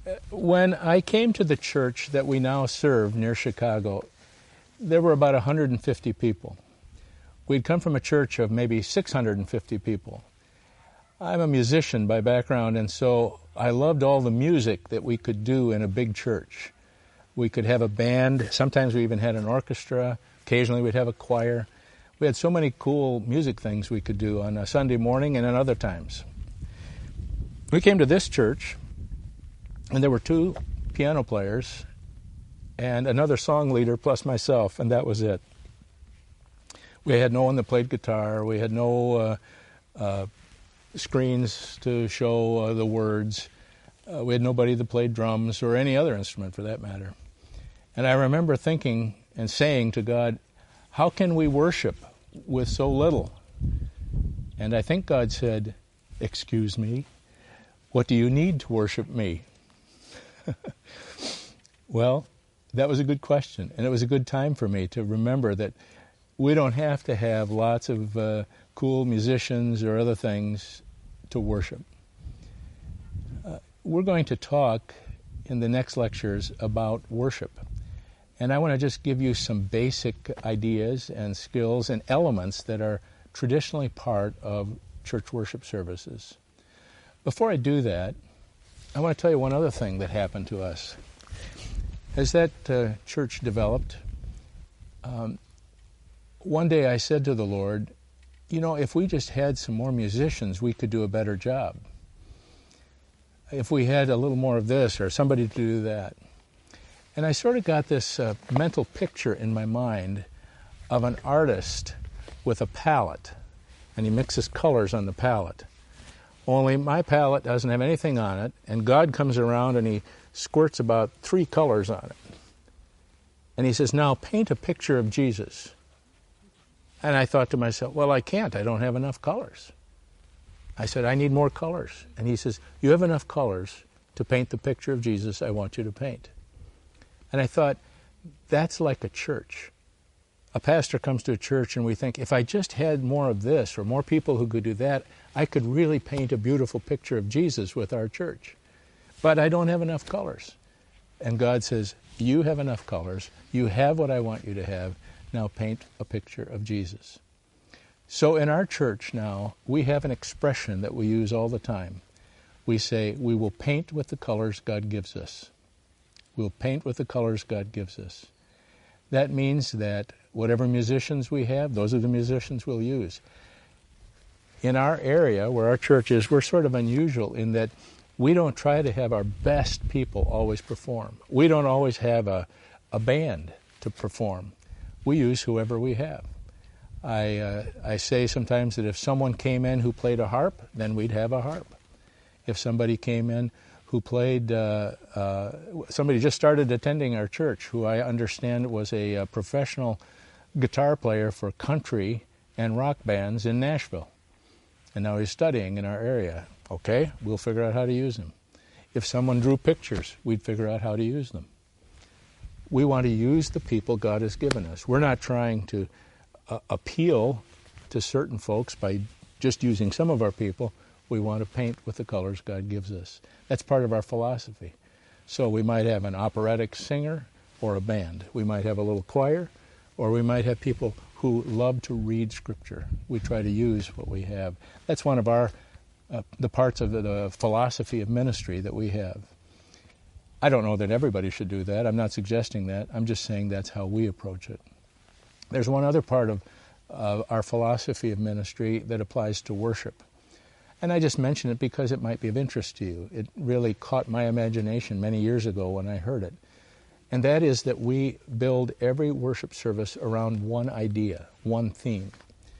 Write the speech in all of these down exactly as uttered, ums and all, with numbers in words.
When I came to the church that we now serve near Chicago, there were about one hundred fifty people. We'd come from a church of maybe six hundred fifty people. I'm a musician by background, and so I loved all the music that we could do in a big church. We could have a band. Sometimes we even had an orchestra. Occasionally we'd have a choir. We had so many cool music things we could do on a Sunday morning and at other times. We came to this church, and there were two piano players and another song leader plus myself, and that was it. We had no one that played guitar. We had no uh, uh, screens to show uh, the words. Uh, we had nobody that played drums or any other instrument for that matter. And I remember thinking and saying to God, how can we worship with so little? And I think God said, excuse me, what do you need to worship me? Well, that was a good question, and it was a good time for me to remember that we don't have to have lots of uh, cool musicians or other things to worship. Uh, we're going to talk in the next lectures about worship. And I want to just give you some basic ideas and skills and elements that are traditionally part of church worship services. Before I do that, I want to tell you one other thing that happened to us. As that uh, church developed, um, one day I said to the Lord, you know, if we just had some more musicians, we could do a better job. If we had a little more of this or somebody to do that. And I sort of got this uh, mental picture in my mind of an artist with a palette, and he mixes colors on the palette. Only my palette doesn't have anything on it, and God comes around and he squirts about three colors on it. And he says, now paint a picture of Jesus. And I thought to myself, well, I can't. I don't have enough colors. I said, I need more colors. And he says, you have enough colors to paint the picture of Jesus I want you to paint. And I thought, that's like a church. A pastor comes to a church and we think, if I just had more of this or more people who could do that, I could really paint a beautiful picture of Jesus with our church. But I don't have enough colors. And God says, you have enough colors. You have what I want you to have. Now paint a picture of Jesus. So in our church now, we have an expression that we use all the time. We say, we will paint with the colors God gives us. We'll paint with the colors God gives us. That means that whatever musicians we have, those are the musicians we'll use. In our area, where our church is, we're sort of unusual in that we don't try to have our best people always perform. We don't always have a, a band to perform. We use whoever we have. I, uh, I say sometimes that if someone came in who played a harp, then we'd have a harp. If somebody came in who played, uh, uh, somebody just started attending our church, who I understand was a, a professional guitar player for country and rock bands in Nashville. And now he's studying in our area. Okay, we'll figure out how to use him. If someone drew pictures, we'd figure out how to use them. We want to use the people God has given us. We're not trying to uh, appeal to certain folks by just using some of our people. We want to paint with the colors God gives us. That's part of our philosophy. So we might have an operatic singer or a band. We might have a little choir, or we might have people who love to read Scripture. We try to use what we have. That's one of our uh, the parts of the, the philosophy of ministry that we have. I don't know that everybody should do that. I'm not suggesting that. I'm just saying that's how we approach it. There's one other part of uh, our philosophy of ministry that applies to worship. And I just mention it because it might be of interest to you. It really caught my imagination many years ago when I heard it. And that is that we build every worship service around one idea, one theme.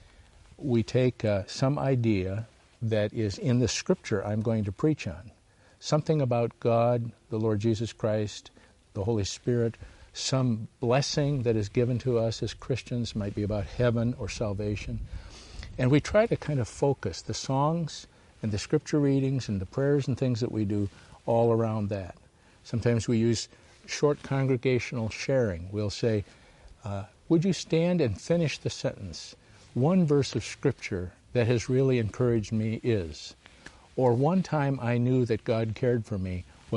We take uh, some idea that is in the Scripture I'm going to preach on. Something about God, the Lord Jesus Christ, the Holy Spirit, some blessing that is given to us as Christians, might be about heaven or salvation. And we try to kind of focus the songs and the Scripture readings and the prayers and things that we do all around that. Sometimes we use short congregational sharing. We'll say, uh, would you stand and finish the sentence? One verse of Scripture that has really encouraged me is, or one time I knew that God cared for me was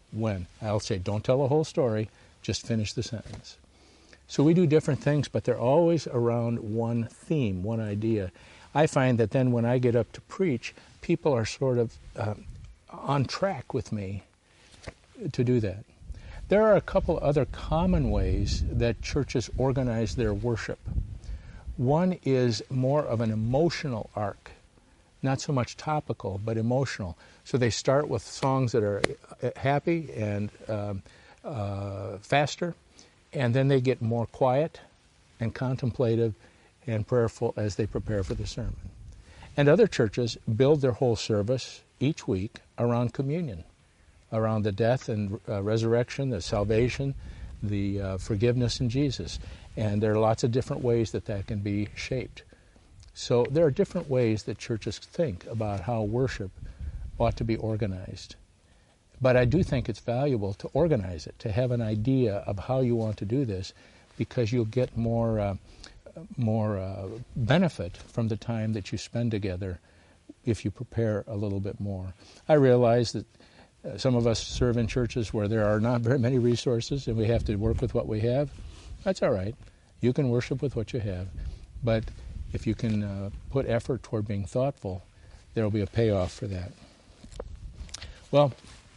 when. I'll say, don't tell the whole story, just finish the sentence. So we do different things, but they're always around one theme, one idea. I find that then when I get up to preach, people are sort of uh, on track with me to do that. There are a couple other common ways that churches organize their worship. One is more of an emotional arc, not so much topical, but emotional. So they start with songs that are happy and um, uh, faster, and then they get more quiet and contemplative and prayerful as they prepare for the sermon. And other churches build their whole service each week around communion, around the death and uh, resurrection, the salvation, the uh, forgiveness in Jesus. And there are lots of different ways that that can be shaped. So there are different ways that churches think about how worship ought to be organized. But I do think it's valuable to organize it, to have an idea of how you want to do this, because you'll get more uh, more uh, benefit from the time that you spend together if you prepare a little bit more. I realize that uh, some of us serve in churches where there are not very many resources and we have to work with what we have. That's all right. You can worship with what you have. But if you can uh, put effort toward being thoughtful, there will be a payoff for that. Well,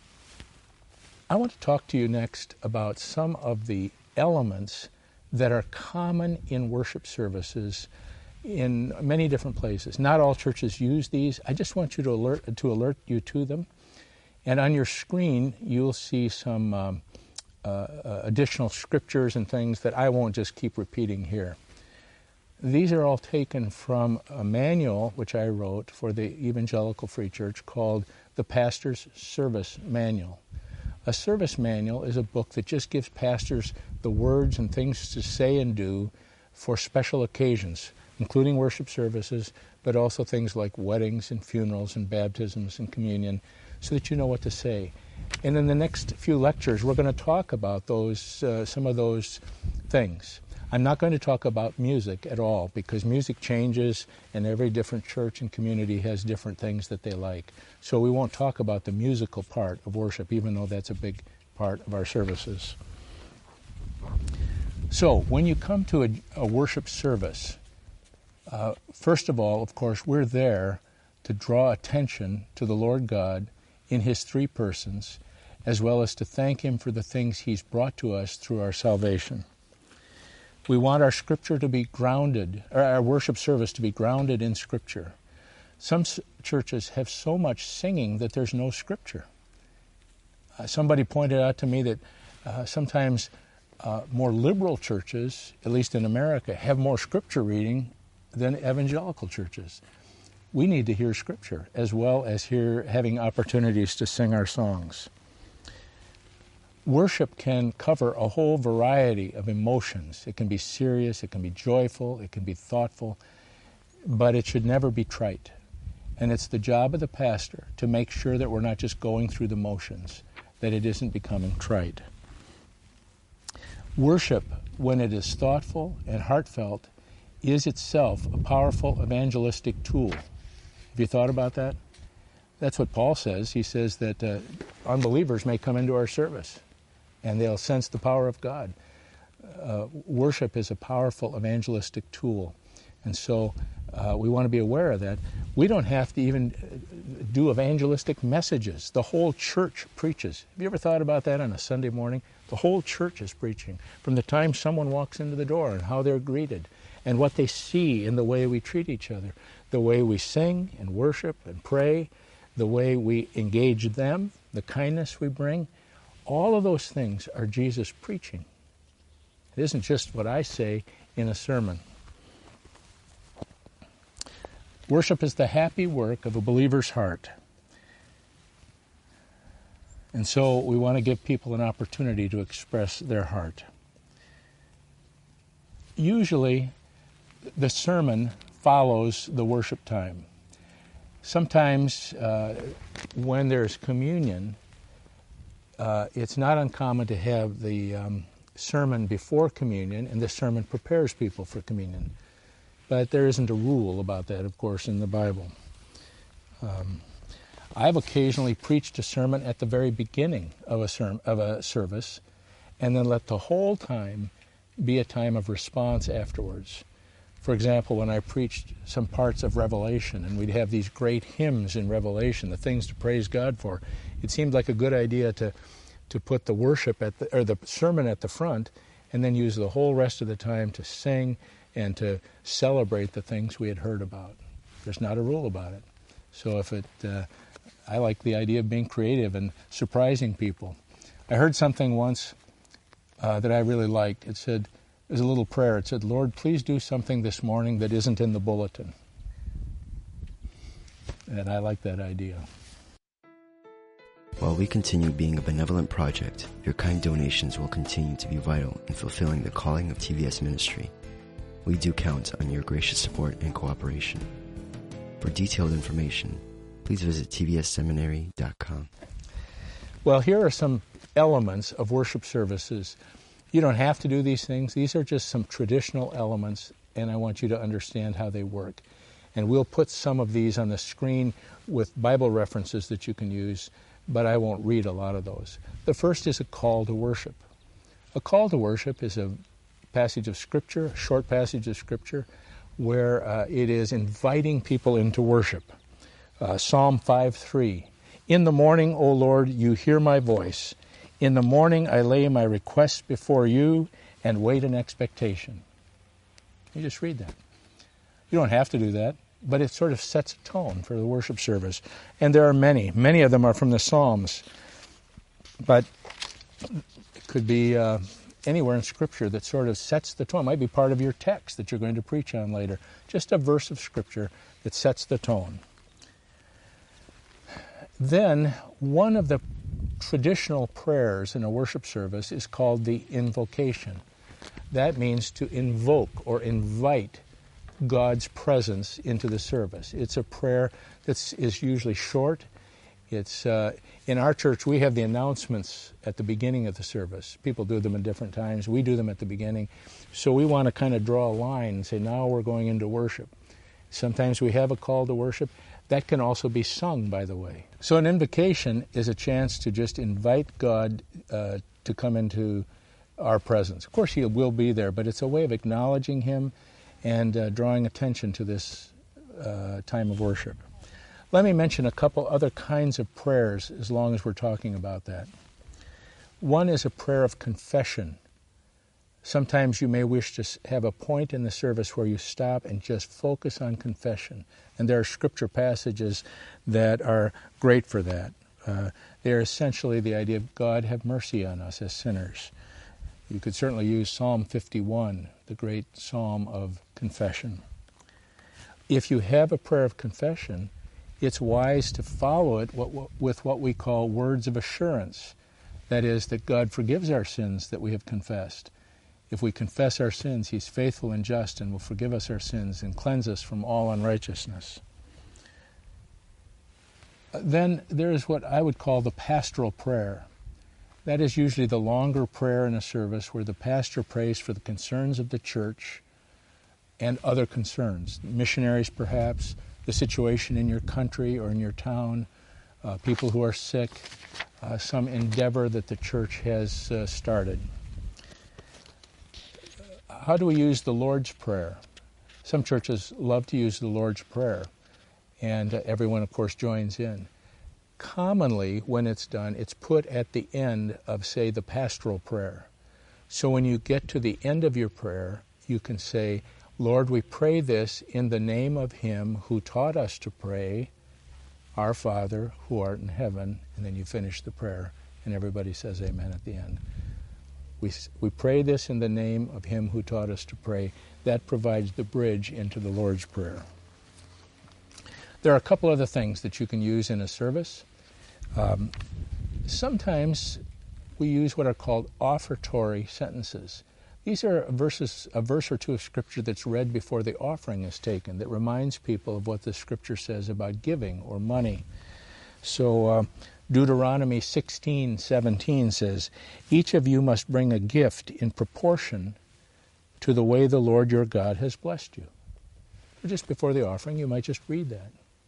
I want to talk to you next about some of the elements that are common in worship services in many different places. Not all churches use these. I just want you to alert to alert you to them. And on your screen, you'll see some um, uh, additional scriptures and things that I won't just keep repeating here. These are all taken from a manual which I wrote for the Evangelical Free Church called the Pastor's Service Manual. A service manual is a book that just gives pastors the words and things to say and do for special occasions, including worship services, but also things like weddings and funerals and baptisms and communion, so that you know what to say. And in the next few lectures, we're going to talk about those, uh, some of those things. I'm not going to talk about music at all, because music changes and every different church and community has different things that they like. So we won't talk about the musical part of worship, even though that's a big part of our services. So when you come to a, a worship service, uh, first of all, of course, we're there to draw attention to the Lord God in His three persons, as well as to thank Him for the things He's brought to us through our salvation. We want our Scripture to be grounded, or our worship service to be grounded in Scripture. Some s- churches have so much singing that there's no Scripture. Uh, somebody pointed out to me that uh, sometimes uh, more liberal churches, at least in America, have more Scripture reading than evangelical churches. We need to hear Scripture as well as hear having opportunities to sing our songs. Worship can cover a whole variety of emotions. It can be serious, it can be joyful, it can be thoughtful, but it should never be trite. And it's the job of the pastor to make sure that we're not just going through the motions, that it isn't becoming trite. Worship, when it is thoughtful and heartfelt, is itself a powerful evangelistic tool. Have you thought about that? That's what Paul says. He says that uh, unbelievers may come into our service and they'll sense the power of God. Uh, worship is a powerful evangelistic tool. And so uh, we want to be aware of that. We don't have to even do evangelistic messages. The whole church preaches. Have you ever thought about that on a Sunday morning? The whole church is preaching from the time someone walks into the door and how they're greeted and what they see in the way we treat each other, the way we sing and worship and pray, the way we engage them, the kindness we bring. All of those things are Jesus preaching. It isn't just what I say in a sermon. Worship is the happy work of a believer's heart. And so we want to give people an opportunity to express their heart. Usually, the sermon follows the worship time. Sometimes uh, when there's communion, uh, it's not uncommon to have the um, sermon before communion, and the sermon prepares people for communion. But there isn't a rule about that, of course, in the Bible. Um, I've occasionally preached a sermon at the very beginning of a sermon, of a service, and then let the whole time be a time of response afterwards. For example, when I preached some parts of Revelation, and we'd have these great hymns in Revelation, the things to praise God for, it seemed like a good idea to to put the worship at the, or the sermon at the front, and then use the whole rest of the time to sing and to celebrate the things we had heard about. There's not a rule about it. So if it, uh, I like the idea of being creative and surprising people. I heard something once uh, that I really liked. It said, it was a little prayer. It said, Lord, please do something this morning that isn't in the bulletin. And I like that idea. While we continue being a benevolent project, your kind donations will continue to be vital in fulfilling the calling of T V S Ministry. We do count on your gracious support and cooperation. For detailed information, please visit T V S seminary dot com. Well, here are some elements of worship services. You don't have to do these things. These are just some traditional elements, and I want you to understand how they work. And we'll put some of these on the screen with Bible references that you can use, but I won't read a lot of those. The first is a call to worship. A call to worship is a passage of Scripture, a short passage of Scripture, where uh, it is inviting people into worship. Uh, Psalm five three, In the morning, O Lord, you hear my voice. In the morning I lay my requests before you and wait in expectation. You just read that. You don't have to do that, but it sort of sets a tone for the worship service. And there are many. Many of them are from the Psalms. But it could be uh, anywhere in Scripture that sort of sets the tone. It might be part of your text that you're going to preach on later. Just a verse of Scripture that sets the tone. Then, one of the traditional prayers in a worship service is called the invocation. That means to invoke or invite God's presence into the service. It's a prayer that is usually short. It's uh, in our church, we have the announcements at the beginning of the service. People do them at different times. We do them at the beginning. So we want to kind of draw a line and say, now we're going into worship. Sometimes we have a call to worship. That can also be sung, by the way. So an invocation is a chance to just invite God uh, to come into our presence. Of course, He will be there, but it's a way of acknowledging Him and uh, drawing attention to this uh, time of worship. Let me mention a couple other kinds of prayers as long as we're talking about that. One is a prayer of confession. Sometimes you may wish to have a point in the service where you stop and just focus on confession. And there are Scripture passages that are great for that. Uh, they're essentially the idea of God have mercy on us as sinners. You could certainly use Psalm fifty-one, the great psalm of confession. If you have a prayer of confession, it's wise to follow it with what we call words of assurance. That is, that God forgives our sins that we have confessed. If we confess our sins, He's faithful and just and will forgive us our sins and cleanse us from all unrighteousness. Then there is what I would call the pastoral prayer. That is usually the longer prayer in a service where the pastor prays for the concerns of the church and other concerns, missionaries perhaps, the situation in your country or in your town, uh, people who are sick, uh, some endeavor that the church has uh, started. How do we use the Lord's Prayer? Some churches love to use the Lord's Prayer, and uh, everyone, of course, joins in. Commonly, when it's done, it's put at the end of, say, the pastoral prayer. So when you get to the end of your prayer, you can say, Lord, we pray this in the name of Him who taught us to pray, Our Father, who art in heaven, and then you finish the prayer, and everybody says amen at the end. We, we pray this in the name of Him who taught us to pray. That provides the bridge into the Lord's Prayer. There are a couple other things that you can use in a service. Um, sometimes we use what are called offertory sentences. These are verses, a verse or two of Scripture that's read before the offering is taken that reminds people of what the Scripture says about giving or money. So uh, Deuteronomy sixteen seventeen says, Each of you must bring a gift in proportion to the way the Lord your God has blessed you. So just before the offering, you might just read that.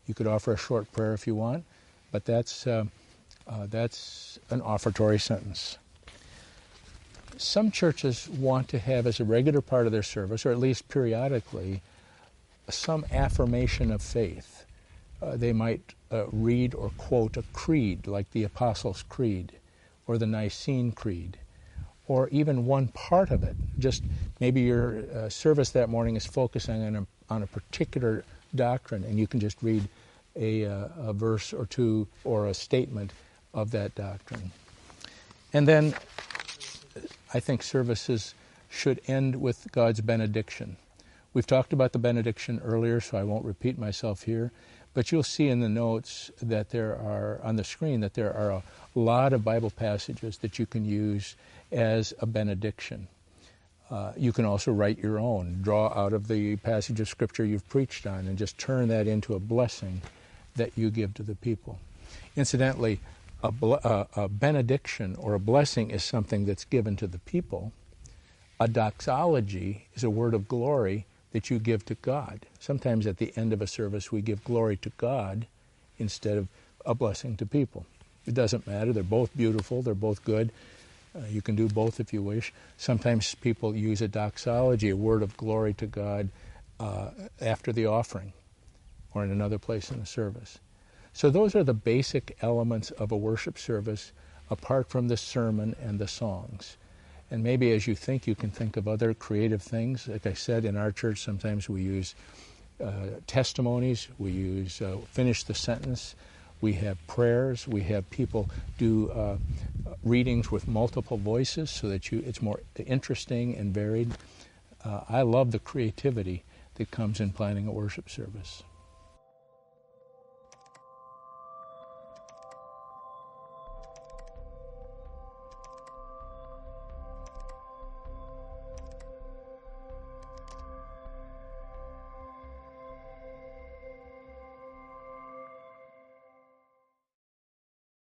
You could offer a short prayer if you want, but that's, uh, uh, that's an offertory sentence. Some churches want to have as a regular part of their service, or at least periodically, some affirmation of faith. Uh, they might uh, read or quote a creed, like the Apostles' Creed or the Nicene Creed, or even one part of it. Just maybe your uh, service that morning is focusing on a, on a particular doctrine, and you can just read a, uh, a verse or two or a statement of that doctrine. And then I think services should end with God's benediction. We've talked about the benediction earlier, so I won't repeat myself here, but you'll see in the notes that there are, on the screen, that there are a lot of Bible passages that you can use as a benediction. Uh, you can also write your own, draw out of the passage of Scripture you've preached on, and just turn that into a blessing that you give to the people. Incidentally, a, ble- a, a benediction or a blessing is something that's given to the people. A doxology is a word of glory that you give to God. Sometimes at the end of a service we give glory to God instead of a blessing to people. It doesn't matter. They're both beautiful. They're both good. Uh, you can do both if you wish. Sometimes people use a doxology, a word of glory to God, uh, after the offering or in another place in the service. So those are the basic elements of a worship service, apart from the sermon and the songs. And maybe as you think, you can think of other creative things. Like I said, in our church, sometimes we use uh, testimonies. We use uh, finish the sentence. We have prayers. We have people do uh, readings with multiple voices so that you it's more interesting and varied. Uh, I love the creativity that comes in planning a worship service.